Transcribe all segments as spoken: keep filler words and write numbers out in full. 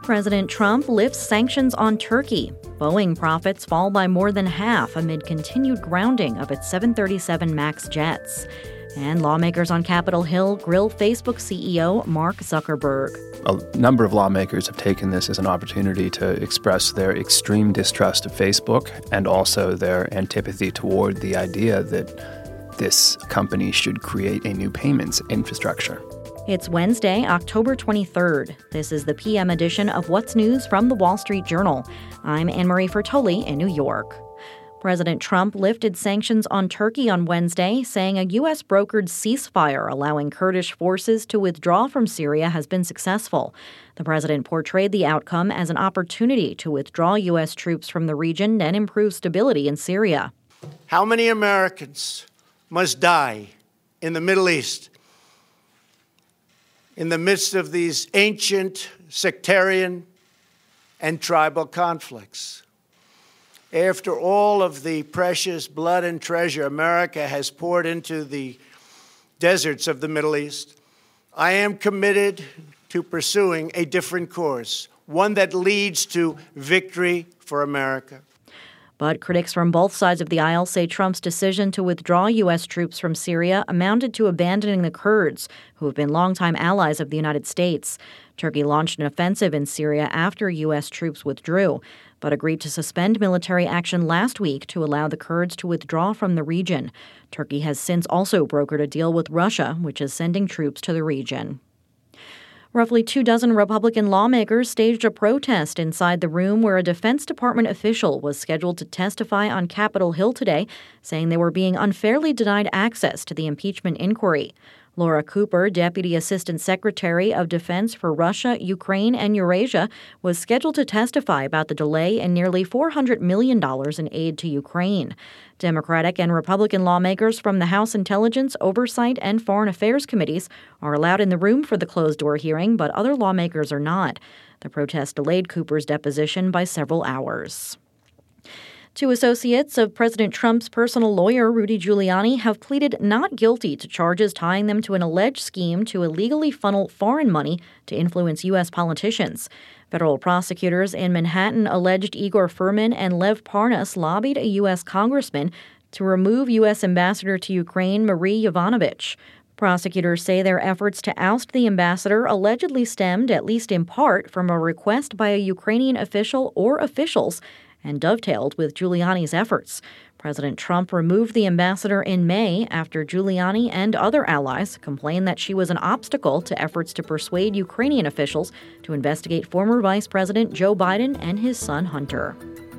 President Trump lifts sanctions on Turkey. Boeing profits fall by more than half amid continued grounding of its seven thirty-seven MAX jets. And lawmakers on Capitol Hill grill Facebook C E O Mark Zuckerberg. A number of lawmakers have taken this as an opportunity to express their extreme distrust of Facebook and also their antipathy toward the idea that this company should create a new payments infrastructure. It's Wednesday, October twenty-third. This is the P M edition of What's News from The Wall Street Journal. I'm Anne-Marie Fertoli in New York. President Trump lifted sanctions on Turkey on Wednesday, saying a U S brokered ceasefire allowing Kurdish forces to withdraw from Syria has been successful. The president portrayed the outcome as an opportunity to withdraw U S troops from the region and improve stability in Syria. How many Americans must die in the Middle East in the midst of these ancient sectarian and tribal conflicts? After all of the precious blood and treasure America has poured into the deserts of the Middle East, I am committed to pursuing a different course, one that leads to victory for America. But critics from both sides of the aisle say Trump's decision to withdraw U S troops from Syria amounted to abandoning the Kurds, who have been longtime allies of the United States. Turkey launched an offensive in Syria after U S troops withdrew, but agreed to suspend military action last week to allow the Kurds to withdraw from the region. Turkey has since also brokered a deal with Russia, which is sending troops to the region. Roughly two dozen Republican lawmakers staged a protest inside the room where a Defense Department official was scheduled to testify on Capitol Hill today, saying they were being unfairly denied access to the impeachment inquiry. Laura Cooper, Deputy Assistant Secretary of Defense for Russia, Ukraine, and Eurasia, was scheduled to testify about the delay in nearly four hundred million dollars in aid to Ukraine. Democratic and Republican lawmakers from the House Intelligence, Oversight, and Foreign Affairs Committees are allowed in the room for the closed-door hearing, but other lawmakers are not. The protest delayed Cooper's deposition by several hours. Two associates of President Trump's personal lawyer, Rudy Giuliani, have pleaded not guilty to charges tying them to an alleged scheme to illegally funnel foreign money to influence U S politicians. Federal prosecutors in Manhattan alleged Igor Furman and Lev Parnas lobbied a U S congressman to remove U S Ambassador to Ukraine Marie Yovanovitch. Prosecutors say their efforts to oust the ambassador allegedly stemmed, at least in part, from a request by a Ukrainian official or officials and dovetailed with Giuliani's efforts. President Trump removed the ambassador in May after Giuliani and other allies complained that she was an obstacle to efforts to persuade Ukrainian officials to investigate former Vice President Joe Biden and his son Hunter.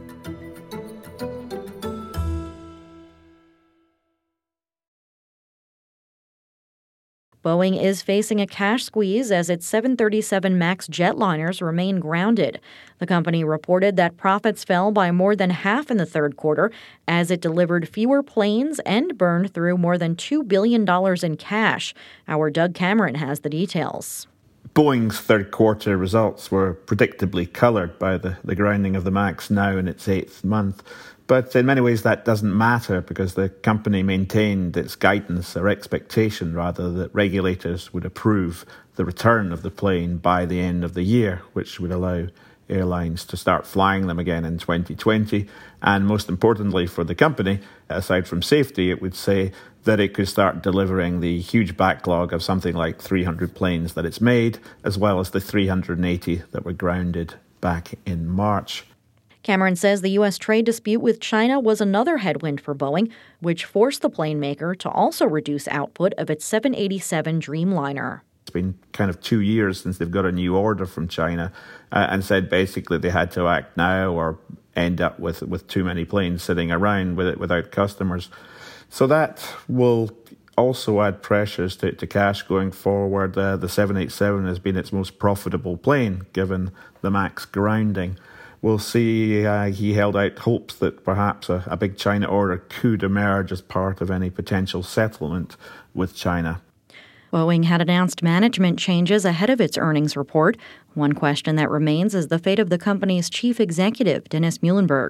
Boeing is facing a cash squeeze as its seven thirty-seven MAX jetliners remain grounded. The company reported that profits fell by more than half in the third quarter as it delivered fewer planes and burned through more than two billion dollars in cash. Our Doug Cameron has the details. Boeing's third quarter results were predictably coloured by the, the grounding of the MAX now in its eighth month. But in many ways that doesn't matter because the company maintained its guidance or expectation, rather, that regulators would approve the return of the plane by the end of the year, which would allow airlines to start flying them again in twenty twenty. And most importantly for the company, aside from safety, it would say that it could start delivering the huge backlog of something like three hundred planes that it's made, as well as the three hundred eighty that were grounded back in March. Cameron says the U S trade dispute with China was another headwind for Boeing, which forced the plane maker to also reduce output of its seven eighty-seven Dreamliner. It's been kind of two years since they've got a new order from China uh, and said basically they had to act now or end up with, with too many planes sitting around with it without customers. So that will also add pressures to, to cash going forward. Uh, the seven eighty-seven has been its most profitable plane given the MAX grounding. We'll see. Uh, he held out hopes that perhaps a, a big China order could emerge as part of any potential settlement with China. Boeing had announced management changes ahead of its earnings report. One question that remains is the fate of the company's chief executive, Dennis Muilenburg.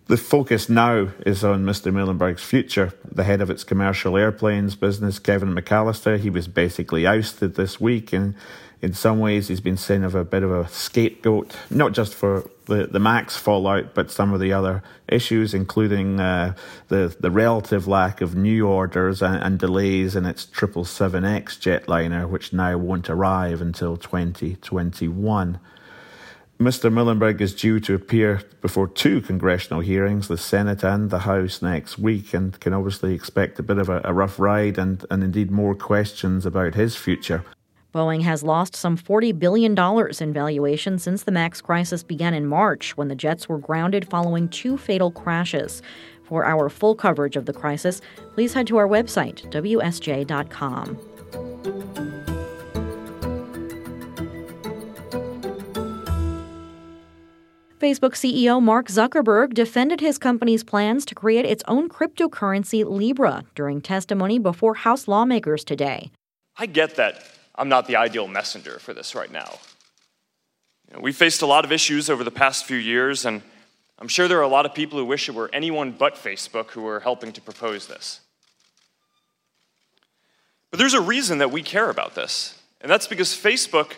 The focus now is on Mister Muhlenberg's future. The head of its commercial airplanes business, Kevin McAllister, he was basically ousted this week, and in some ways he's been seen as a bit of a scapegoat, not just for the, the MAX fallout, but some of the other issues, including uh, the, the relative lack of new orders and, and delays in its triple seven X jetliner, which now won't arrive until twenty twenty-one. Mister Muhlenberg is due to appear before two congressional hearings, the Senate and the House, next week, and can obviously expect a bit of a, a rough ride and, and indeed more questions about his future. Boeing has lost some forty billion dollars in valuation since the MAX crisis began in March, when the jets were grounded following two fatal crashes. For our full coverage of the crisis, please head to our website, W S J dot com. Facebook C E O Mark Zuckerberg defended his company's plans to create its own cryptocurrency, Libra, during testimony before House lawmakers today. I get that I'm not the ideal messenger for this right now. You know, we've faced a lot of issues over the past few years, and I'm sure there are a lot of people who wish it were anyone but Facebook who were helping to propose this. But there's a reason that we care about this, and that's because Facebook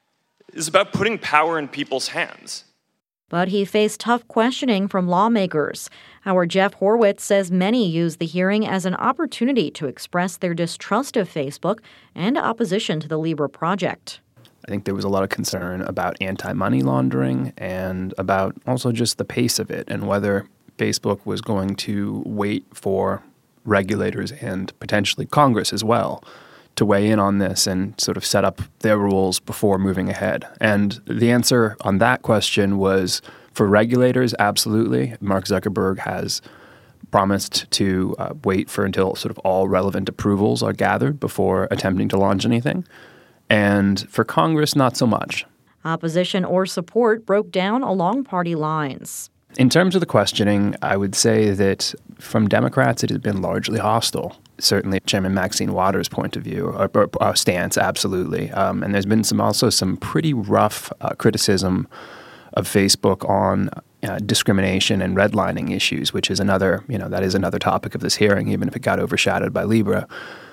is about putting power in people's hands. But he faced tough questioning from lawmakers. Our Jeff Horwitz says many use the hearing as an opportunity to express their distrust of Facebook and opposition to the Libra project. I think there was a lot of concern about anti-money laundering and about also just the pace of it and whether Facebook was going to wait for regulators and potentially Congress as well to weigh in on this and sort of set up their rules before moving ahead. And the answer on that question was, for regulators, absolutely. Mark Zuckerberg has promised to uh, wait for until sort of all relevant approvals are gathered before attempting to launch anything. And for Congress, not so much. Opposition or support broke down along party lines. In terms of the questioning, I would say that from Democrats, it has been largely hostile. Certainly, Chairman Maxine Waters' point of view, or, or, or stance, absolutely. Um, and there's been some also some pretty rough uh, criticism of Facebook on uh, discrimination and redlining issues, which is another, you know, that is another topic of this hearing, even if it got overshadowed by Libra.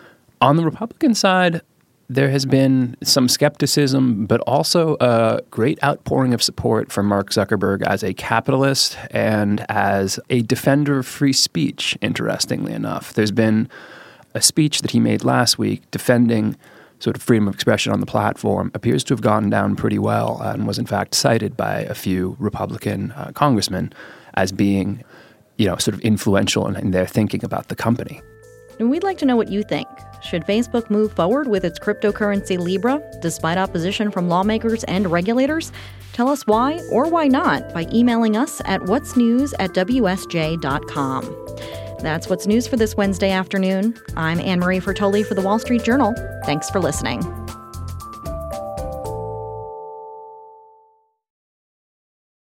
On the Republican side, there has been some skepticism, but also a great outpouring of support for Mark Zuckerberg as a capitalist and as a defender of free speech, interestingly enough. There's been a speech that he made last week defending sort of freedom of expression on the platform, appears to have gone down pretty well and was in fact cited by a few Republican uh, congressmen as being, you know, sort of influential in, in their thinking about the company. And we'd like to know what you think. Should Facebook move forward with its cryptocurrency Libra, despite opposition from lawmakers and regulators? Tell us why or why not by emailing us at what's news at W S J dot com. That's What's News for this Wednesday afternoon. I'm Anne Marie Fertoli for The Wall Street Journal. Thanks for listening.